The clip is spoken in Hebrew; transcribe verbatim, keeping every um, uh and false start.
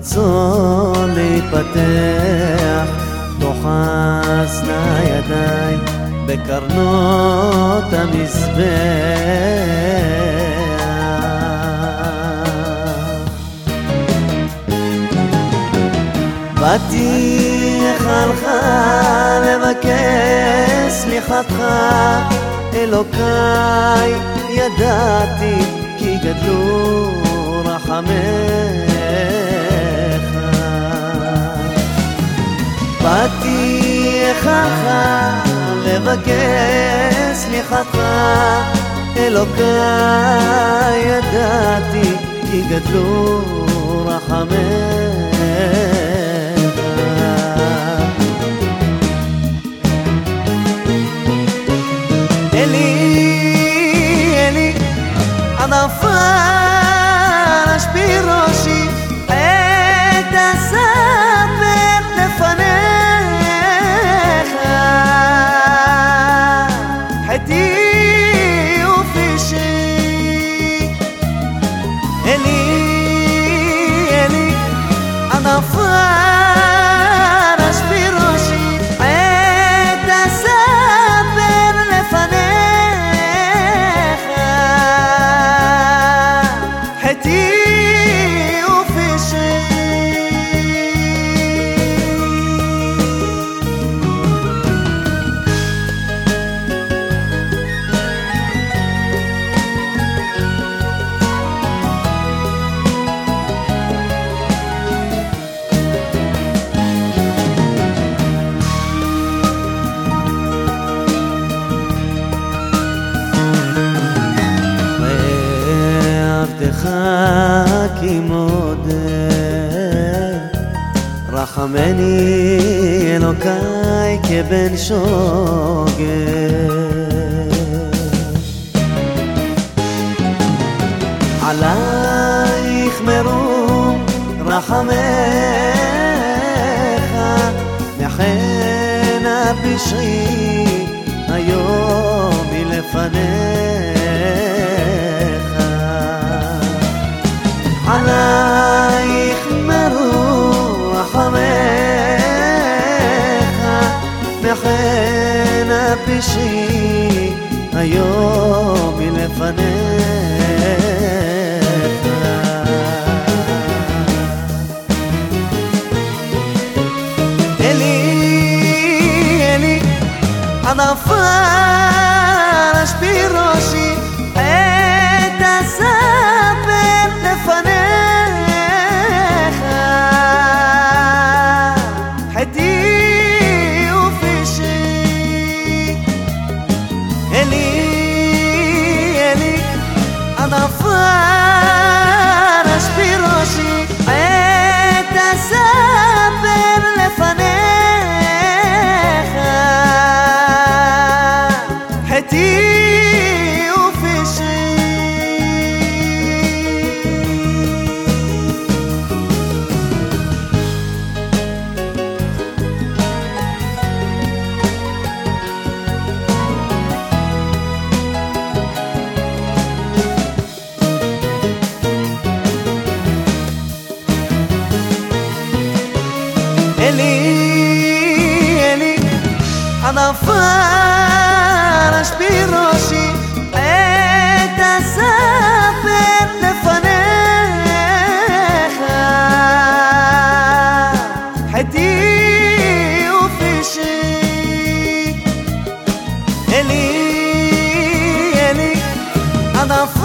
רצון להיפתח, תוחסנה ידיי בקרנות המזבח. באתי היכלך לבקש סליחתך, אלוקיי ידעתי כי גדלו רחמך. באתי היכלך לבקש סליחתך, אלוקיי ידעתי כי גדלו רחמך. נפרש בראשי את הספר לפניך, חטאי ופשעי. אלי אלי נפרש בראשי את הספר לפניך, כי מודה רחמני אלוקיי כבן שוגר. עלייך מרום רחמך, מחן הפשעי היום מלפניך. עלייך מרוח עמך, מחן הפשעי היום מלפניך. אלי אלי נפרש בראשי את הספר לפניך, חטאי ופשעי. אלי אלי נפרש בראשי את הספר לפניך, חטאי אלי אלי נפרש בראשי את הספר לפניך, חטאי ופשעי. אלי אלי נפרש